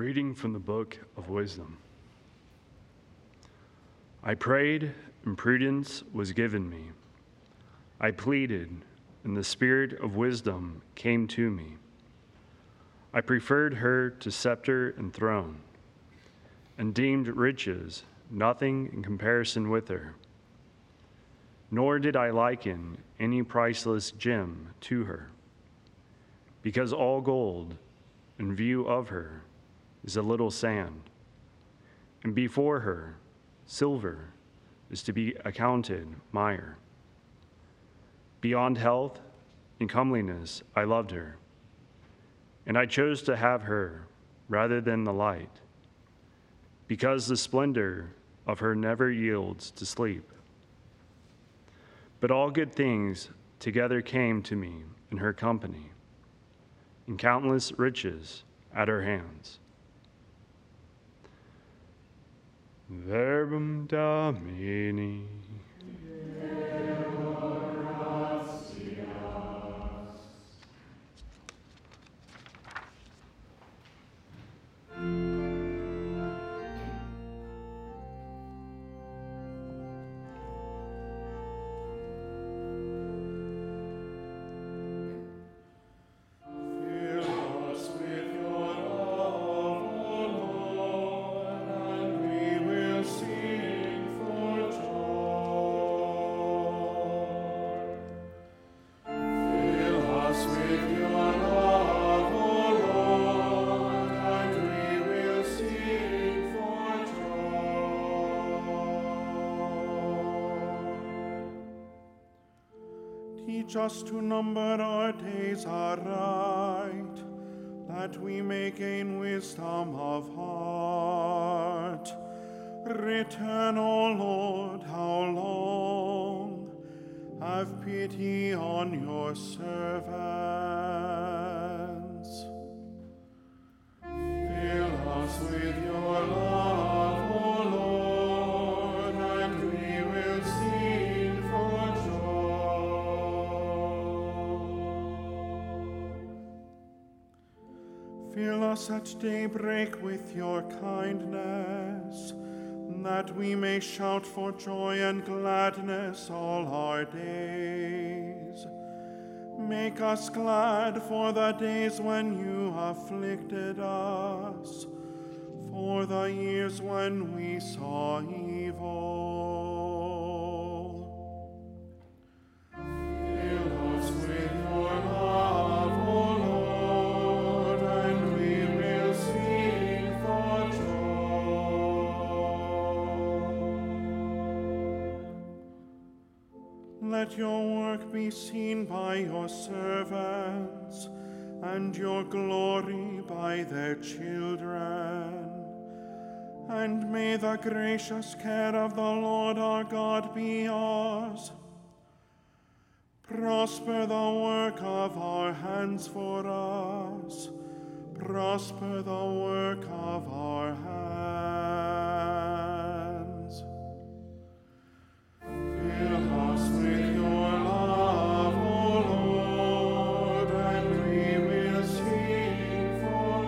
reading from the book of wisdom. I prayed, and prudence was given me. I pleaded, and the spirit of wisdom came to me. I preferred her to scepter and throne, and deemed riches nothing in comparison with her. Nor did I liken any priceless gem to her, because all gold, in view of her, is a little sand, and before her, silver is to be accounted mire. Beyond health and comeliness, I loved her, and I chose to have her rather than the light, because the splendor of her never yields to sleep. But all good things together came to me in her company, and countless riches at her hands. Verbum Domini. Teach us to number our days aright, that we may gain wisdom of heart. Return, O Lord, how long? Have pity on your servants. Fill us with your love, O Lord, and we will sing for joy. Fill us at daybreak with your kindness, that we may shout for joy and gladness all our days. Make us glad for the days when you afflicted us, for the years when we saw evil. Fill us with your love, O Lord, and we will sing for joy. Let your work be seen by your servants, and your glory by their children. And may the gracious care of the Lord our God be ours. Prosper the work of our hands for us. Prosper the work of our hands. Fill us with your love, O Lord, and we will sing for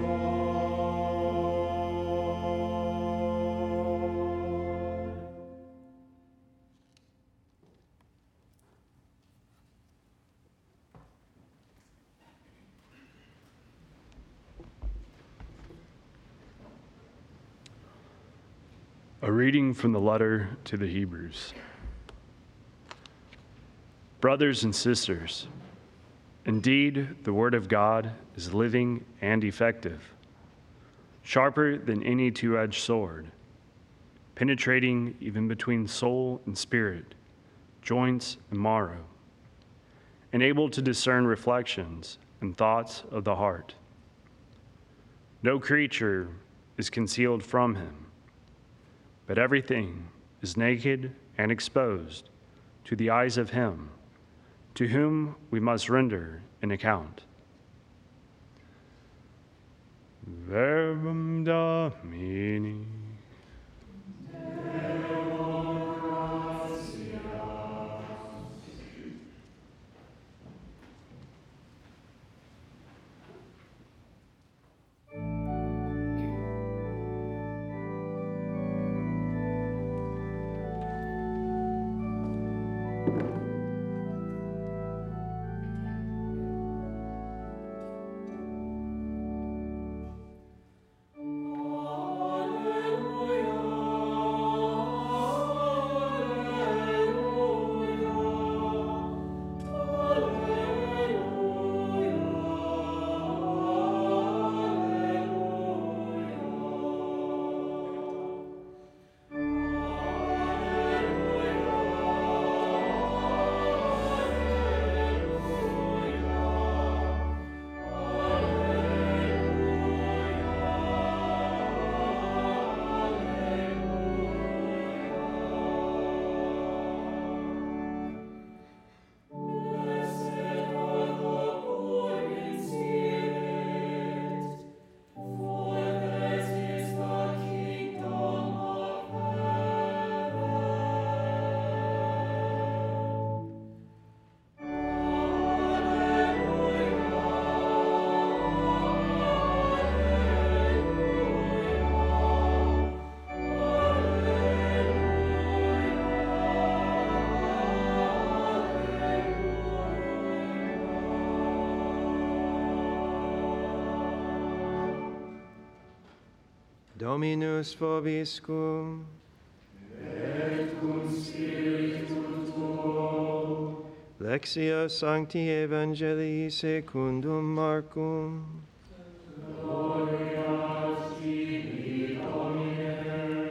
joy. A reading from the letter to the Hebrews. Brothers and sisters, indeed, the word of God is living and effective, sharper than any two-edged sword, penetrating even between soul and spirit, joints and marrow, and able to discern reflections and thoughts of the heart. No creature is concealed from him, but everything is naked and exposed to the eyes of him to whom we must render an account. Verbum Domini. Dominus vobiscum. Et cum spiritu tuo. Lectio Sancti Evangelii secundum Marcum. Gloria tibi, Domine.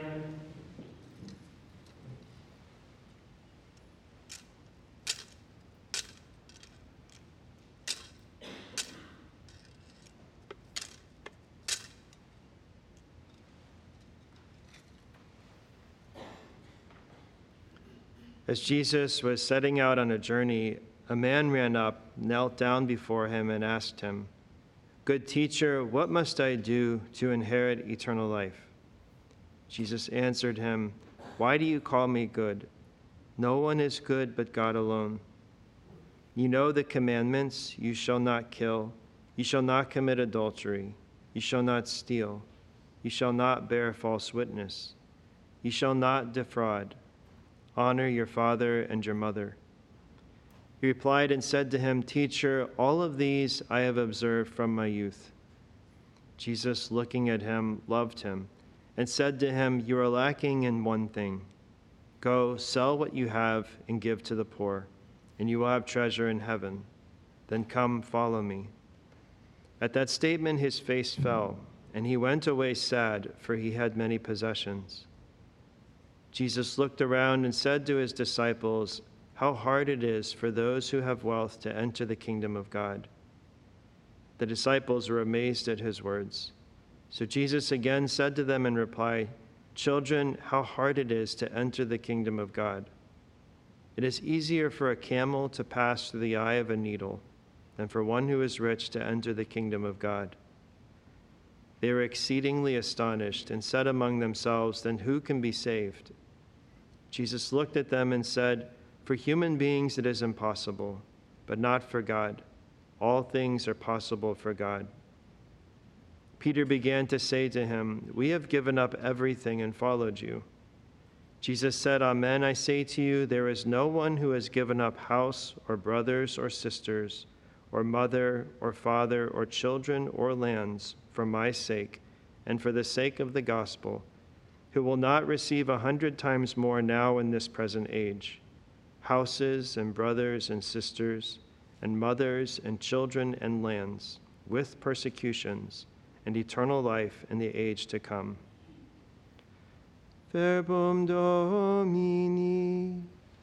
As Jesus was setting out on a journey, a man ran up, knelt down before him, and asked him, "Good teacher, what must I do to inherit eternal life?" Jesus answered him, "Why do you call me good? No one is good but God alone. You know the commandments: you shall not kill, you shall not commit adultery, you shall not steal, you shall not bear false witness, you shall not defraud. Honor your father and your mother." He replied and said to him, "Teacher, all of these I have observed from my youth." Jesus, looking at him, loved him and said to him, "You are lacking in one thing. Go, sell what you have and give to the poor, and you will have treasure in heaven. Then come, follow me." At that statement, his face fell, and he went away sad, for he had many possessions. Jesus looked around and said to his disciples, "How hard it is for those who have wealth to enter the kingdom of God." The disciples were amazed at his words. So Jesus again said to them in reply, "Children, how hard it is to enter the kingdom of God. It is easier for a camel to pass through the eye of a needle than for one who is rich to enter the kingdom of God." They were exceedingly astonished and said among themselves, "Then who can be saved?" Jesus looked at them and said, "For human beings it is impossible, but not for God. All things are possible for God." Peter began to say to him, "We have given up everything and followed you." Jesus said, "Amen, I say to you, there is no one who has given up house or brothers or sisters or mother or father or children or lands for my sake and for the sake of the gospel, who will not receive 100 times more now in this present age, houses and brothers and sisters and mothers and children and lands, with persecutions, and eternal life in the age to come." Verbum Domini.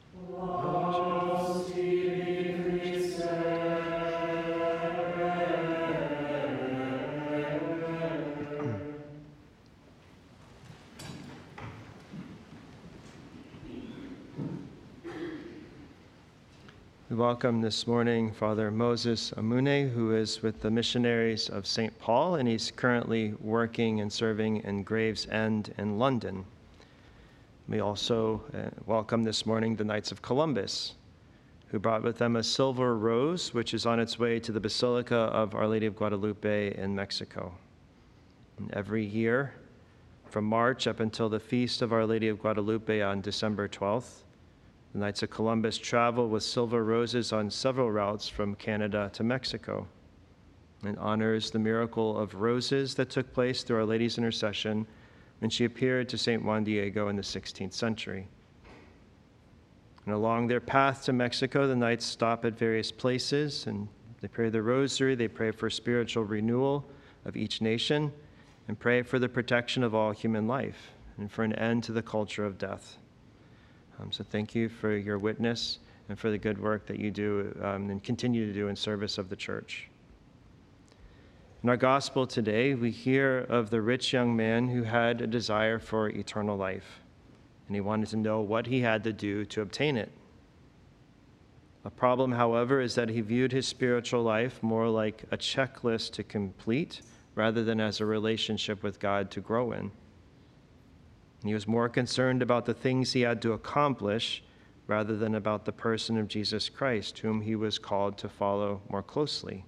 We welcome this morning Father Moses Amune, who is with the missionaries of St. Paul, and he's currently working and serving in Gravesend in London. We also welcome this morning the Knights of Columbus, who brought with them a silver rose, which is on its way to the Basilica of Our Lady of Guadalupe in Mexico. And every year, from March up until the Feast of Our Lady of Guadalupe on December 12th, the Knights of Columbus travel with silver roses on several routes from Canada to Mexico. It honors the miracle of roses that took place through Our Lady's intercession when she appeared to St. Juan Diego in the 16th century. And along their path to Mexico, the Knights stop at various places and they pray the rosary, they pray for spiritual renewal of each nation, and pray for the protection of all human life and for an end to the culture of death. So thank you for your witness and for the good work that you do and continue to do in service of the church. In our gospel today, we hear of the rich young man who had a desire for eternal life, and he wanted to know what he had to do to obtain it. A problem, however, is that he viewed his spiritual life more like a checklist to complete rather than as a relationship with God to grow in. He was more concerned about the things he had to accomplish rather than about the person of Jesus Christ, whom he was called to follow more closely.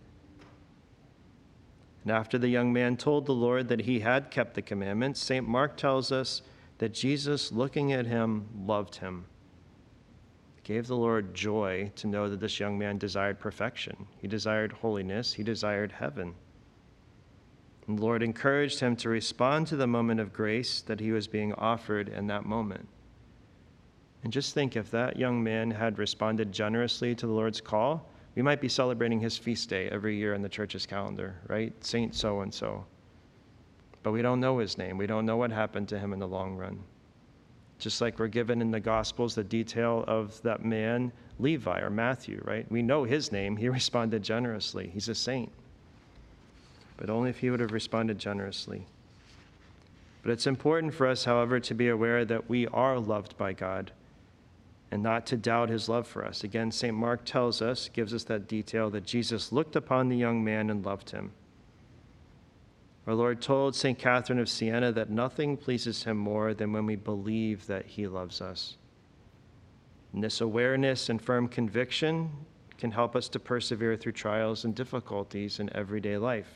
And after the young man told the Lord that he had kept the commandments, St. Mark tells us that Jesus, looking at him, loved him. It gave the Lord joy to know that this young man desired perfection. He desired holiness. He desired heaven. And the Lord encouraged him to respond to the moment of grace that he was being offered in that moment. And just think, if that young man had responded generously to the Lord's call, we might be celebrating his feast day every year in the church's calendar, right? Saint so-and-so. But we don't know his name. We don't know what happened to him in the long run. Just like we're given in the Gospels the detail of that man, Levi or Matthew, right? We know his name. He responded generously. He's a saint. But only if he would have responded generously. But it's important for us, however, to be aware that we are loved by God and not to doubt his love for us. Again, St. Mark tells us, gives us that detail, that Jesus looked upon the young man and loved him. Our Lord told St. Catherine of Siena that nothing pleases him more than when we believe that he loves us. And this awareness and firm conviction can help us to persevere through trials and difficulties in everyday life.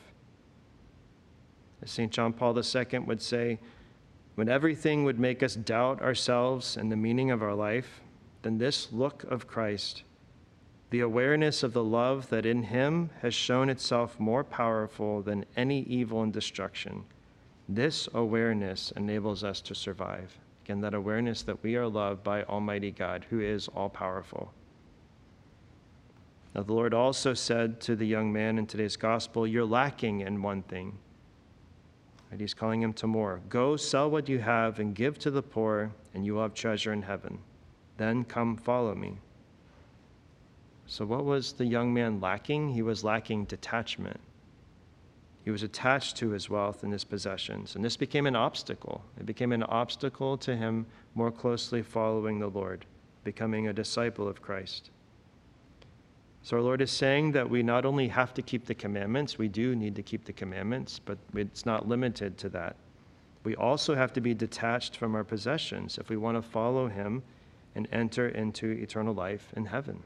As St. John Paul II would say, when everything would make us doubt ourselves and the meaning of our life, then this look of Christ, the awareness of the love that in him has shown itself more powerful than any evil and destruction, this awareness enables us to survive. Again, that awareness that we are loved by Almighty God, who is all-powerful. Now, the Lord also said to the young man in today's gospel, you're lacking in one thing. And he's calling him to more. Go, sell what you have and give to the poor, and you will have treasure in heaven. Then come follow me. So what was the young man lacking? He was lacking detachment. He was attached to his wealth and his possessions, and this became an obstacle. It became an obstacle to him more closely following the Lord, becoming a disciple of Christ. So our Lord is saying that we not only have to keep the commandments, we do need to keep the commandments, but it's not limited to that. We also have to be detached from our possessions if we want to follow him and enter into eternal life in heaven.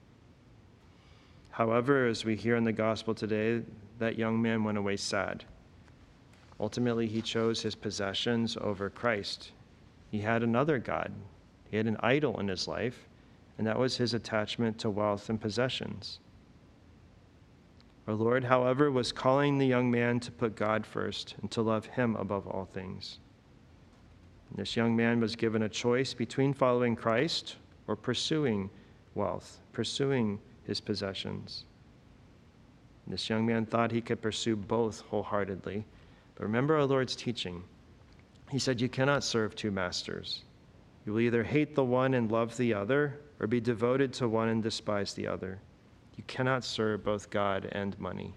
However, as we hear in the gospel today, that young man went away sad. Ultimately, he chose his possessions over Christ. He had another god. He had an idol in his life, and that was his attachment to wealth and possessions. Our Lord, however, was calling the young man to put God first and to love him above all things. And this young man was given a choice between following Christ or pursuing wealth, pursuing his possessions. And this young man thought he could pursue both wholeheartedly. But remember our Lord's teaching. He said, you cannot serve two masters. You will either hate the one and love the other, or be devoted to one and despise the other. You cannot serve both God and money.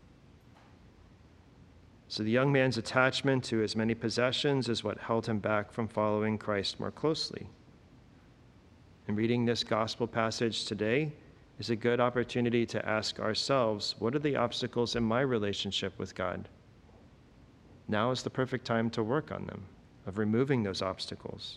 So the young man's attachment to his many possessions is what held him back from following Christ more closely. And reading this gospel passage today is a good opportunity to ask ourselves, what are the obstacles in my relationship with God? Now is the perfect time to work on them, of removing those obstacles.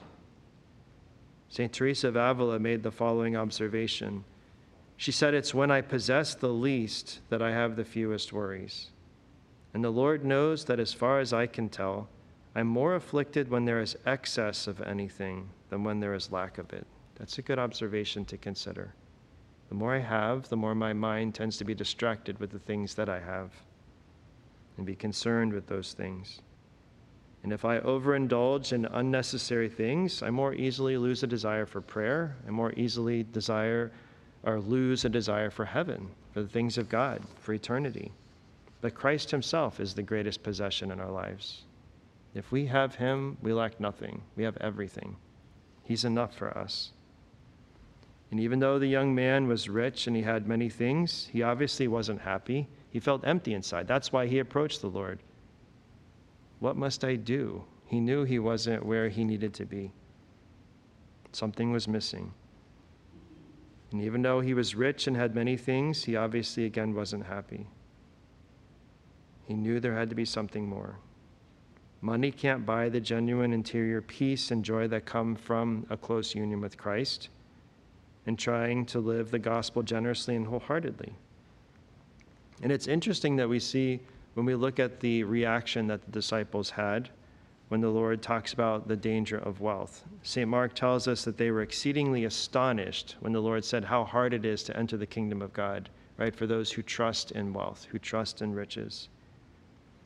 St. Teresa of Avila made the following observation. She said, it's when I possess the least that I have the fewest worries. And the Lord knows that as far as I can tell, I'm more afflicted when there is excess of anything than when there is lack of it. That's a good observation to consider. The more I have, the more my mind tends to be distracted with the things that I have and be concerned with those things. And if I overindulge in unnecessary things, I more easily lose a desire for prayer. I more easily lose a desire for heaven, for the things of God, for eternity. But Christ himself is the greatest possession in our lives. If we have him, we lack nothing. We have everything. He's enough for us. And even though the young man was rich and he had many things, he obviously wasn't happy. He felt empty inside. That's why he approached the Lord. What must I do? He knew he wasn't where he needed to be. Something was missing. And even though he was rich and had many things, he obviously again wasn't happy. He knew there had to be something more. Money can't buy the genuine interior peace and joy that come from a close union with Christ and trying to live the gospel generously and wholeheartedly. And it's interesting that we see when we look at the reaction that the disciples had when the Lord talks about the danger of wealth. St. Mark tells us that they were exceedingly astonished when the Lord said how hard it is to enter the kingdom of God, right, for those who trust in wealth, who trust in riches.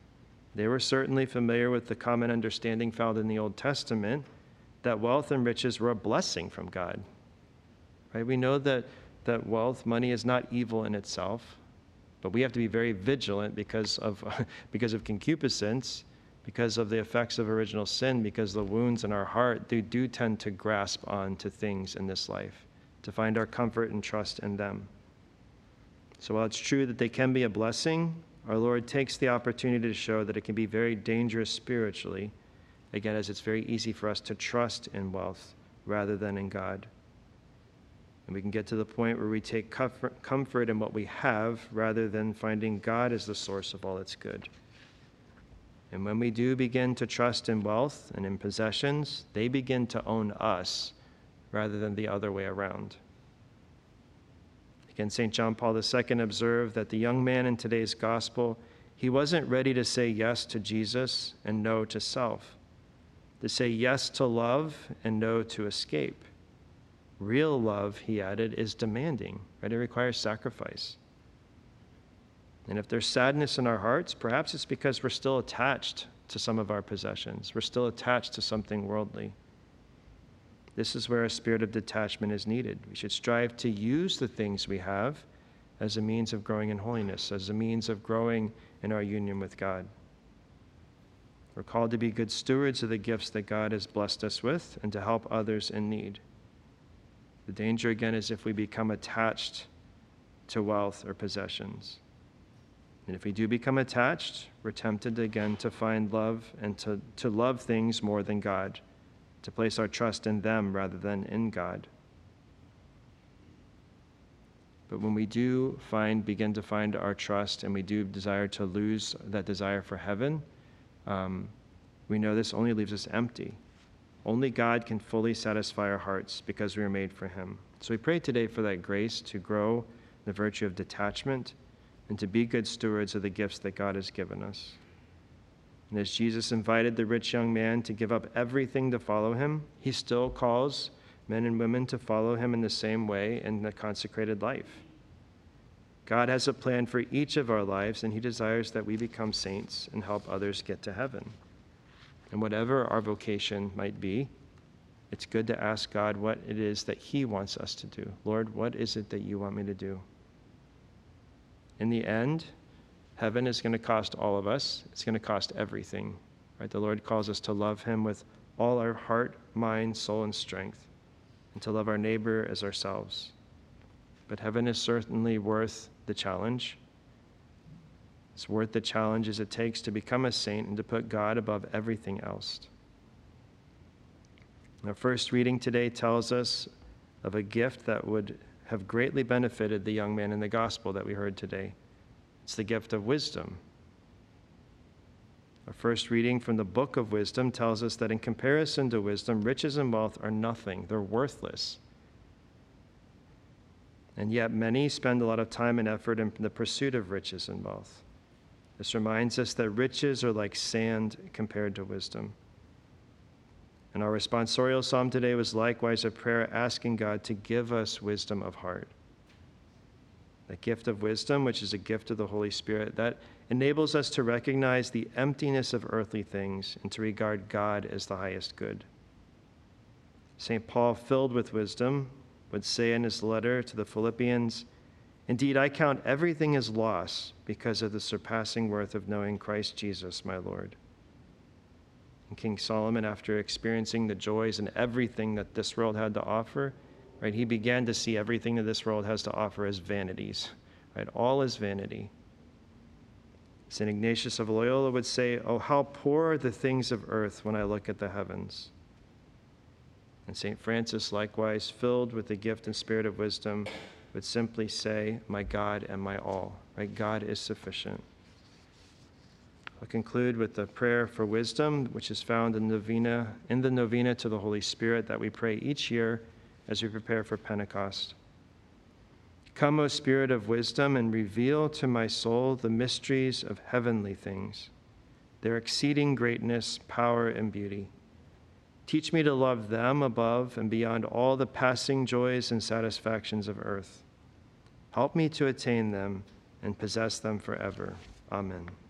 They were certainly familiar with the common understanding found in the Old Testament that wealth and riches were a blessing from God. Right? We know that wealth, money is not evil in itself, but we have to be very vigilant because of concupiscence, because of the effects of original sin, because the wounds in our heart, they do tend to grasp on to things in this life, to find our comfort and trust in them. So while it's true that they can be a blessing, our Lord takes the opportunity to show that it can be very dangerous spiritually, again, as it's very easy for us to trust in wealth rather than in God. And we can get to the point where we take comfort in what we have rather than finding God as the source of all that's good. And when we do begin to trust in wealth and in possessions, they begin to own us rather than the other way around. Again, St. John Paul II observed that the young man in today's gospel, he wasn't ready to say yes to Jesus and no to self, to say yes to love and no to escape. Real love, he added, is demanding, right? It requires sacrifice. And if there's sadness in our hearts, perhaps it's because we're still attached to some of our possessions. We're still attached to something worldly. This is where a spirit of detachment is needed. We should strive to use the things we have as a means of growing in holiness, as a means of growing in our union with God. We're called to be good stewards of the gifts that God has blessed us with and to help others in need. The danger, again, is if we become attached to wealth or possessions. And if we do become attached, we're tempted again to find love and to love things more than God, to place our trust in them rather than in God. But when we do begin to find our trust and we do desire to lose that desire for heaven, we know this only leaves us empty. Only God can fully satisfy our hearts because we are made for him. So we pray today for that grace to grow in the virtue of detachment and to be good stewards of the gifts that God has given us. And as Jesus invited the rich young man to give up everything to follow him, he still calls men and women to follow him in the same way in the consecrated life. God has a plan for each of our lives, and he desires that we become saints and help others get to heaven. And whatever our vocation might be, it's good to ask God what it is that he wants us to do. Lord, what is it that you want me to do? In the end, heaven is going to cost all of us. It's going to cost everything, right? The Lord calls us to love him with all our heart, mind, soul, and strength, and to love our neighbor as ourselves. But heaven is certainly worth the challenge. It's worth the challenges it takes to become a saint and to put God above everything else. Our first reading today tells us of a gift that would have greatly benefited the young man in the gospel that we heard today. It's the gift of wisdom. Our first reading from the book of wisdom tells us that in comparison to wisdom, riches and wealth are nothing. They're worthless. And yet many spend a lot of time and effort in the pursuit of riches and wealth. This reminds us that riches are like sand compared to wisdom. And our responsorial psalm today was likewise a prayer asking God to give us wisdom of heart. The gift of wisdom, which is a gift of the Holy Spirit, that enables us to recognize the emptiness of earthly things and to regard God as the highest good. St. Paul, filled with wisdom, would say in his letter to the Philippians, "Indeed, I count everything as loss because of the surpassing worth of knowing Christ Jesus, my Lord." And King Solomon, after experiencing the joys and everything that this world had to offer, right, he began to see everything that this world has to offer as vanities, right? All is vanity. St. Ignatius of Loyola would say, "Oh, how poor are the things of earth when I look at the heavens." And St. Francis, likewise, filled with the gift and spirit of wisdom, would simply say, "My God and my all," right? God is sufficient. I'll conclude with the prayer for wisdom, which is found in the novena to the Holy Spirit that we pray each year as we prepare for Pentecost. "Come, O Spirit of wisdom, and reveal to my soul the mysteries of heavenly things, their exceeding greatness, power, and beauty. Teach me to love them above and beyond all the passing joys and satisfactions of earth. Help me to attain them and possess them forever. Amen."